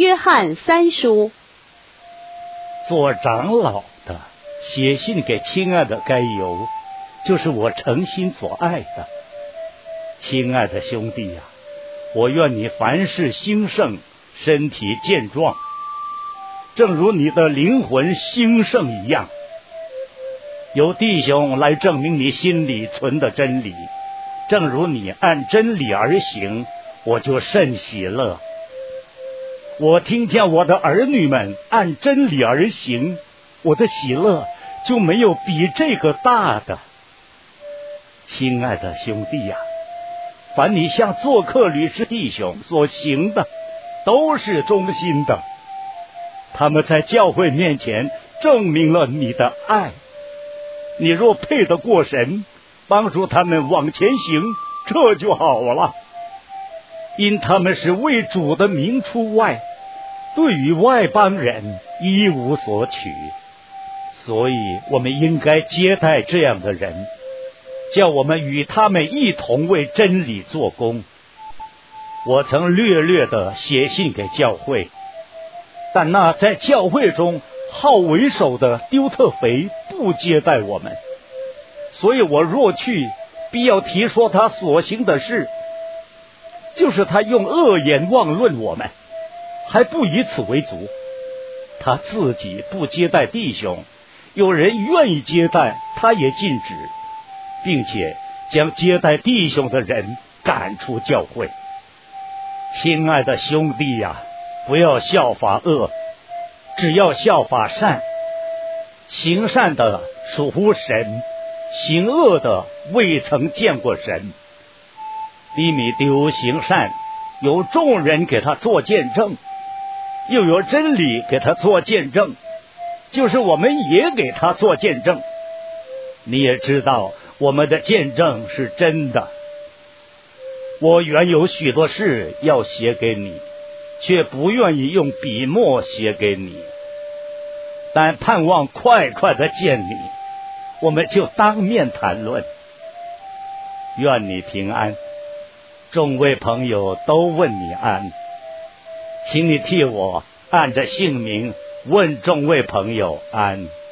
约翰3书。 做长老的写信给亲爱的该犹，就是我诚心所爱的。亲爱的兄弟呀，我愿你凡事兴盛，身体健壮，正如你的灵魂兴盛一样。有弟兄来证明你心里存的真理，正如你按真理而行，我就甚喜乐。我听见我的儿女们按真理而行，我的喜乐就没有比这个大的。亲爱的兄弟呀，凡你向做客旅之弟兄所行的，都是忠心的。他们在教会面前证明了你的爱。你若配得过神，帮助他们往前行，这就好了。因他们是为主的名出外，对于外邦人一无所取，所以我们应该接待这样的人，叫我们与他们一同为真理做工。我曾略略的写信给教会，但那在教会中好为首的丢特腓不接待我们，所以我若去，必要提说他所行的事，就是他用恶言妄论我们，还不以此为足。他自己不接待弟兄，有人愿意接待，他也禁止，并且将接待弟兄的人赶出教会。亲爱的兄弟呀，不要效法恶，只要效法善。行善的属乎神，行恶的未曾见过神。低米丢行善，有众人给他做见证，又有真理给他做见证，就是我们也给他做见证。你也知道我们的见证是真的。我原有许多事要写给你，却不愿意用笔墨写给你，但盼望快快的见你，我们就当面谈论。愿你平安。众位朋友都问你安，请你替我按着姓名问众位朋友安。